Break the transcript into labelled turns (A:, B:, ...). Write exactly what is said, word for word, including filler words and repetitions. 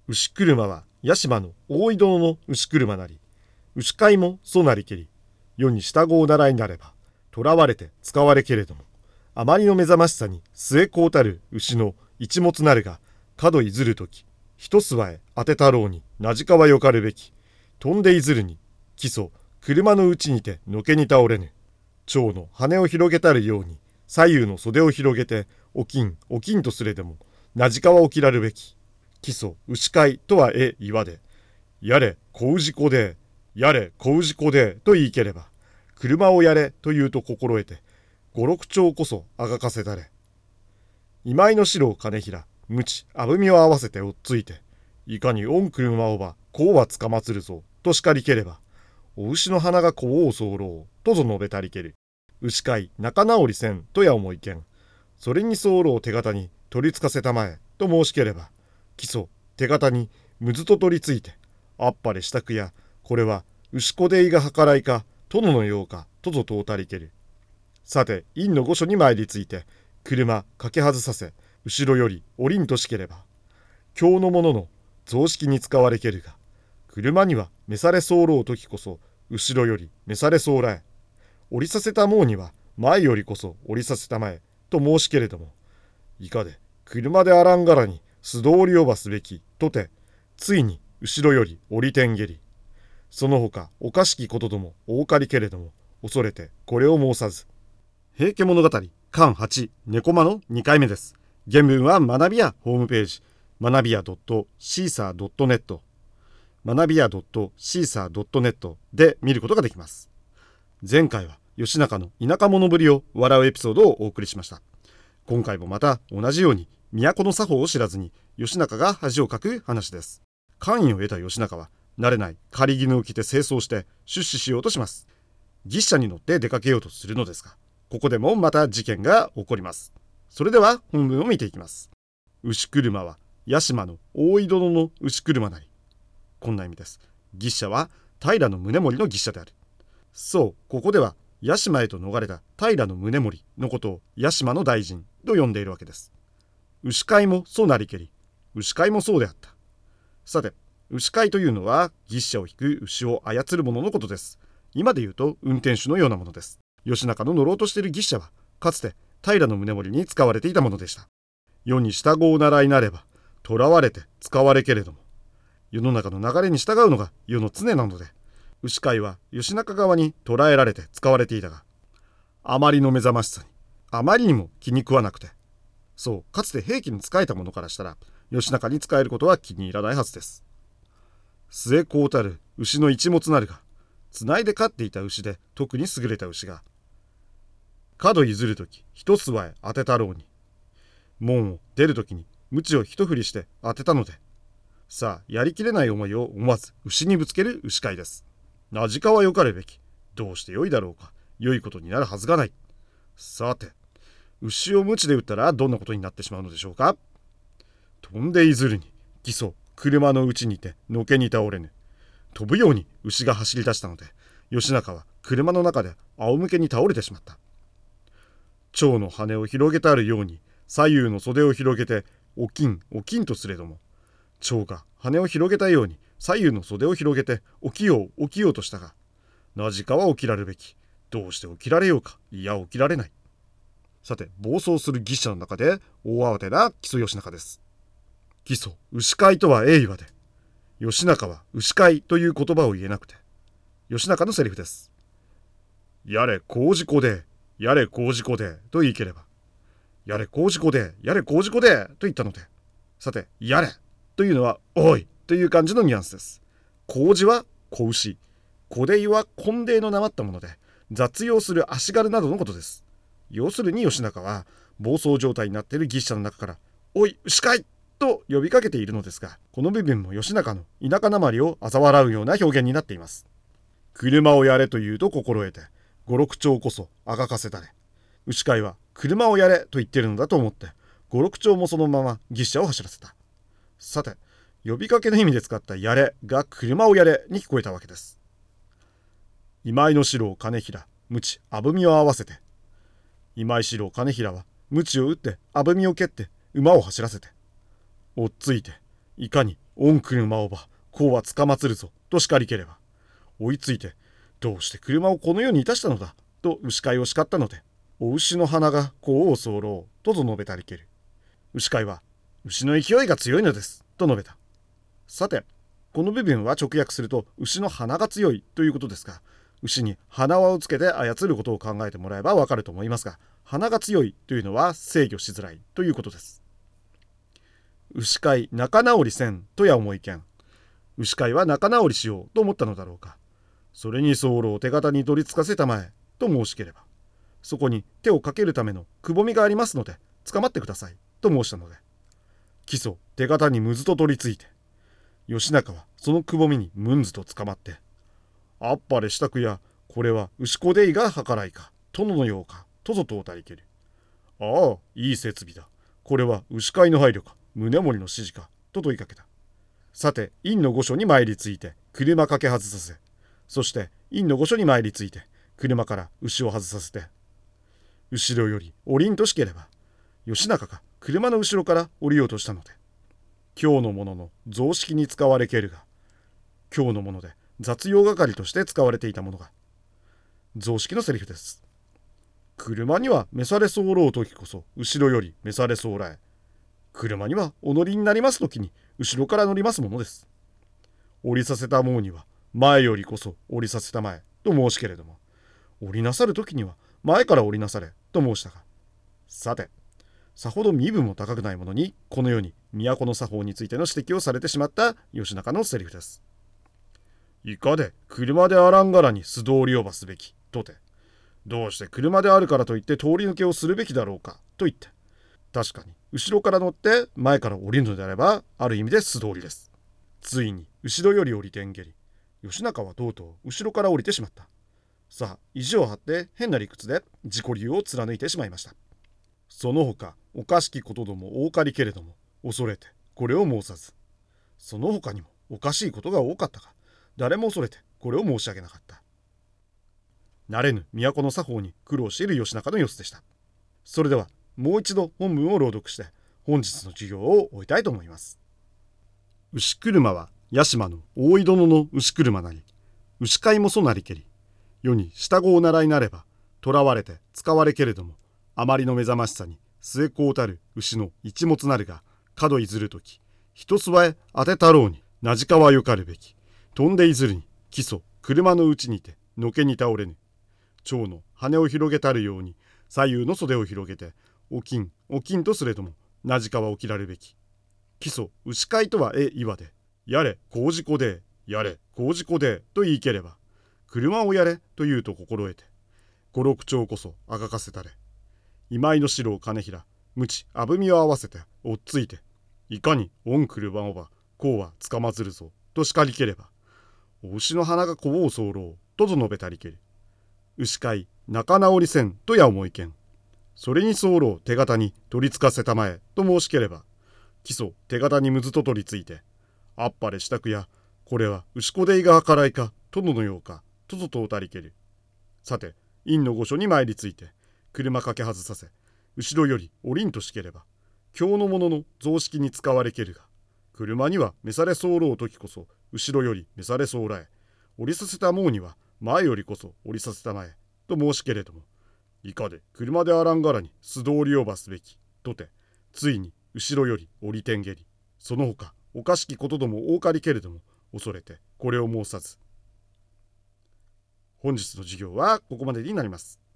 A: 牛車は屋島の大井殿の牛車なり、牛飼いもそなりけり、世に従うならいなれば、囚われて使われけれども、あまりの目覚ましさに末こうたる牛の一物なるが、角いずるとき、一すわえ当てたろうになじかはよかるべき、飛んでいずるに、基礎、車のうちにてのけに倒れぬ。蝶の羽を広げたるように、左右の袖を広げて、おきん、おきんとすれでも、なじかは起きらるべき。基礎、牛飼いとはえ岩で、やれ、小氏子で、やれ、小氏子で、と言いければ、車をやれと言うと心得て、五六丁こそあがかせたれ。今井の四郎金平、無知、あぶみを合わせて追っついて、いかに御車をば、こうはつかまつるぞ、と叱りければ、お牛の鼻がこう候ろう、とぞ述べたりける。牛飼い仲直りせんとや思いけん。それに候を手形に取りつかせたまえ、と申しければ、基礎、手形にむずと取りついて、あっぱれ支度や、これは牛子でいが計らいか、殿のようか、とぞとうたりける。さて、院の御所に参りついて、車かけ外させ、後ろより降りんとしければ、今日のものの雑式に使われけるが、車には召され候う時こそ、後ろより召されそうらえ。降りさせたもうには、前よりこそ降りさせたまえ、と申しけれども、いかで、車であらんがらに素通りをばすべき、とて、ついに後ろより降りてんげり。その他おかしきことどもおかりけれども、恐れてこれを申さず。平家物語巻はち猫間のにかいめです。原文は学びやホームページ、学びや シーサードットネット、学びや シーサードットネット で見ることができます。前回は義仲の田舎者ぶりを笑うエピソードをお送りしました。今回もまた同じように都の作法を知らずに義仲が恥をかく話です。官位を得た義仲は慣れない仮絹を着て清掃して出仕しようとします。牛車に乗って出かけようとするのですが、ここでもまた事件が起こります。それでは本文を見ていきます。牛車は屋島の大井殿の牛車なり。こんな意味です。牛車は平宗盛の牛車である。そう、ここでは屋島へと逃れた平宗盛のことを屋島の大臣と呼んでいるわけです。牛飼いもそうなりけり、牛飼いもそうであった。さて、牛飼いというのは牛車を引く牛を操る者のことです。今で言うと運転手のようなものです。義仲の乗ろうとしている牛車はかつて平宗盛に使われていたものでした。世に従うならいなれば囚われて使われけれども、世の中の流れに従うのが世の常なので、牛飼いは義仲側に捕らえられて使われていたが、あまりの目覚ましさにあまりにも気に食わなくて、そうかつて兵器に仕えた者からしたら義仲に仕えることは気に入らないはずです。末こうたる牛の一物なるが、つないで飼っていた牛で特に優れた牛が、角譲るとき一すわえ当てたろうに、門を出るときに鞭を一振りして当てたので、さあやりきれない思いを思わず牛にぶつける牛飼いです。なじかはよかれべき、どうしてよいだろうか、良いことになるはずがない。さて、牛を鞭で打ったらどんなことになってしまうのでしょうか。飛んでいずるに、基礎、車のうちにてのけに倒れぬ。飛ぶように牛が走り出したので、義仲は車の中で仰向けに倒れてしまった。蝶の羽を広げてあるように左右の袖を広げておきんおきんとすれども、蝶が羽を広げたように左右の袖を広げて起きよう起きようとしたが、なじかは起きられるべき、どうして起きられようか、いや起きられない。さて、暴走する牛車の中で大慌てな木曽義仲です。木曽、牛飼いとはえいわで、義仲は牛飼いという言葉を言えなくて、義仲のセリフです。やれ麹子で、やれ麹子でと言いければ、やれ麹子で、やれ麹子でと言ったので、さて、やれというのはおいという感じのニュアンスです。麹は子牛、小出井は根底のなまったもので、雑用する足軽などのことです。要するに義仲は暴走状態になっている牛車の中から、おい牛飼いと呼びかけているのですが、この部分も義仲の田舎なまりを嘲笑うような表現になっています。車をやれと言うと心得て、五六丁こそあがかせたれ。牛飼いは車をやれと言っているのだと思って、五六丁もそのまま牛車を走らせた。さて、呼びかけの意味で使ったやれが車をやれに聞こえたわけです。今井の四郎金平、鞭あぶみを合わせて。今井四郎金平は鞭を打ってあぶみを蹴って馬を走らせて。追っついていかに御車をばこうはつかまつるぞと叱りければ、追いついて、どうして車をこのようにいたしたのだと牛飼いを叱ったので、お牛の鼻がこう候とと述べたりける。牛飼いは、牛の勢いが強いのですと述べた。さて、この部分は直訳すると牛の鼻が強いということですが、牛に鼻輪をつけて操ることを考えてもらえばわかると思いますが、鼻が強いというのは制御しづらいということです。牛飼い仲直りせんとや思いけん。牛飼いは仲直りしようと思ったのだろうか。それに候を手形に取りつかせたまえと申しければ、そこに手をかけるためのくぼみがありますので捕まってくださいと申したので、木曽手形にむずと取りついて、義仲はそのくぼみにむんずと捕まって、あっぱれしたくや、これは牛子でいが計らいか、殿のようか、とぞとうたりける。ああ、いい設備だ。これは牛飼いの配慮か、宗盛の指示か、と問いかけた。さて、院の御所に参りついて、車かけ外させ、そして院の御所に参りついて、車から牛を外させて、後ろより降りんとしければ、義仲が車の後ろから降りようとしたので、今日のものの雑式に使われけるが、今日のもので雑用係として使われていたものが、雑式のセリフです。車には召され候う時こそ後ろより召され候え、車にはお乗りになります時に後ろから乗りますものです。降りさせたもうには前よりこそ降りさせたまえと申しけれども、降りなさる時には前から降りなされと申したが、さて、さほど身分も高くないものにこのように都の作法についての指摘をされてしまった義仲のセリフです。いかで車であらんがらに素通りをばすべきとて、どうして車であるからといって通り抜けをするべきだろうかと言って、確かに後ろから乗って前から降りるのであればある意味で素通りです。ついに後ろより降りてんげり、義仲はとうとう後ろから降りてしまった。さあ意地を張って変な理屈で自己流を貫いてしまいました。その他おかしきことども多かりけれども、恐れてこれを申さず、その他にもおかしいことが多かったが、誰も恐れてこれを申し上げなかった。慣れぬ都の作法に苦労している義仲の様子でした。それではもう一度本文を朗読して本日の授業を終えたいと思います。牛車は屋島の大井殿の牛車なり、牛飼いもそなりけり、世に従う習いなれば、囚われて使われけれども、あまりの目覚ましさに末こうたる牛の一物なるが、角いずるとき、一すわえ当てたろうに、なじかはよかるべき、飛んでいずるに、基礎、車のうちにて、のけに倒れぬ。蝶の羽を広げたるように、左右の袖を広げて、おきん、おきんとすれども、なじかは起きられるべき。基礎、牛飼いとはえいわで、やれ、こうじこで、やれ、こうじこで、と言いければ、車をやれ、と言うと心得て、五六丁こそあがかせたれ。今井の四郎金平、無知、あぶみを合わせて、おっついて、いかに御車をば、こうはつかまつるぞ、と叱りければ、お牛の鼻がこうを候とぞ述べたりける。牛飼い、仲直りせん、とや思いけん。それに候手形に取りつかせたまえ、と申しければ、基礎手形にむずと取りついて、あっぱれしたくや、これは牛子でいが計らいか、殿のようか、とぞとうたりける。さて、院の御所に参りついて、車かけ外させ、後ろより降りんとしければ、今日のものの雑式に使われけるが、車には召され候う時こそ、後ろより召され候え、降りさせたもうには、前よりこそ降りさせたまえ、と申しけれども、いかで車であらんがらに素通りをばすべき、とて、ついに後ろより降りてんげり、その他おかしきことども多かりけれども、恐れてこれを申さず。本日の授業はここまでになります。